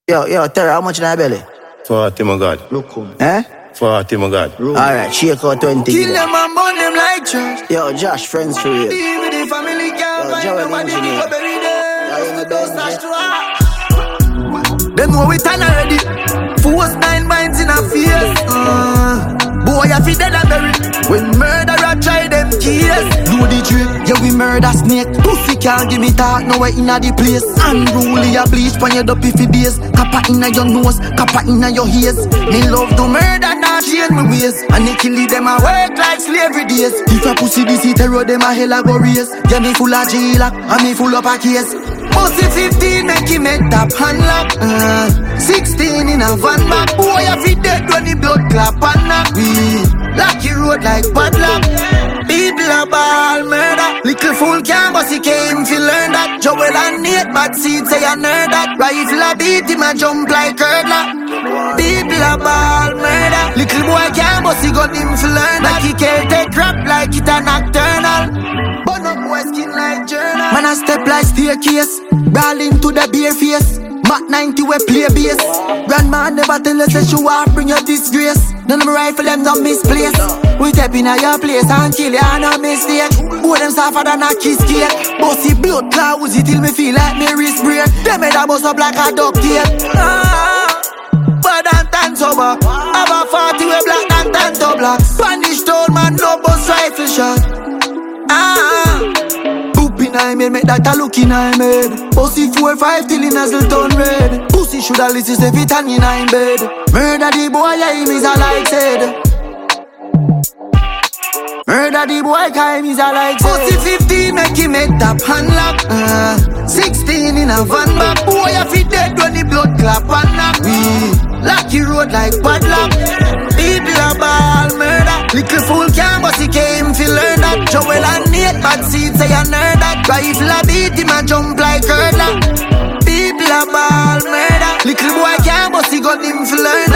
Yo, Terry, how much in her belly? 40, my God. Look home. Eh? 40, my God. Alright, shake out 20. Kill them and burn them like trash. Yo, Josh, friends for real. Deal with the family, can't Yo, find Joel, nobody engineer. to bury them. Yo, in the Don't Benji. stash to her. Them know we turn already. Force 9 binds in a face. Boy, I feel dead and buried. When murderer try them keys. Do the trick, yeah, we murder snake. Pussy can't give me talk, no way inna the place. Unruly a bleach pan your dopey for days. Kappa inna your nose, kappa inna your ears. Me love to murder, not change my ways. And they kill them a work like slavery days. If a pussy this it terror them a hell a go raise. Yeah, me full of jail and me full up a case. Pussy 15 make him head tap hand lock. 16 in a van back. Boy, I feel dead when the blood clap and knock. We lock your road like padlock. People a ball murder. Little fool can't bust he came to learn that. Joel and Nate bad seed say a nerd that. Rifle a beat him a jump like hurdler. People a ball murder. Little boy can't bust he got him to learn that. He can't take crap like it a nocturnal. Burn up boy skin like journal. Man a step like staircase. Brawling to the bare face. Mac 90 we play bass. Grandma never tell us that you want bring your disgrace. None of my rifle them don't misplace. We step in your place and kill you on a mistake. Boy them suffer than a kiss cake. Bossy blood clouds it till me feel like me wrist break. Them head a bust up like a duct tape. Bad and tan sober. Have a 40 we black and tan to black. Spanish told man no bust rifle shot. I made make that a look in I made. Pussy 4-5 till in a turn red. Pussy shoulda listen if it hang in I bed. Murder the boy, yeah, him is a like said. Murder the boy, cause him is a like said. Pussy 15 make him head tap hand lock. 16 in a van back. Boy, I feel dead when the blood clap and knock. We lock your road like padlock. People a ball murder. Little fool can't bust he came to learn that. Joel and Nate bad seed say a nerd that. Rifle a beat him a jump like hurdler. People a ball murder. Little boy can't bust he got him to learn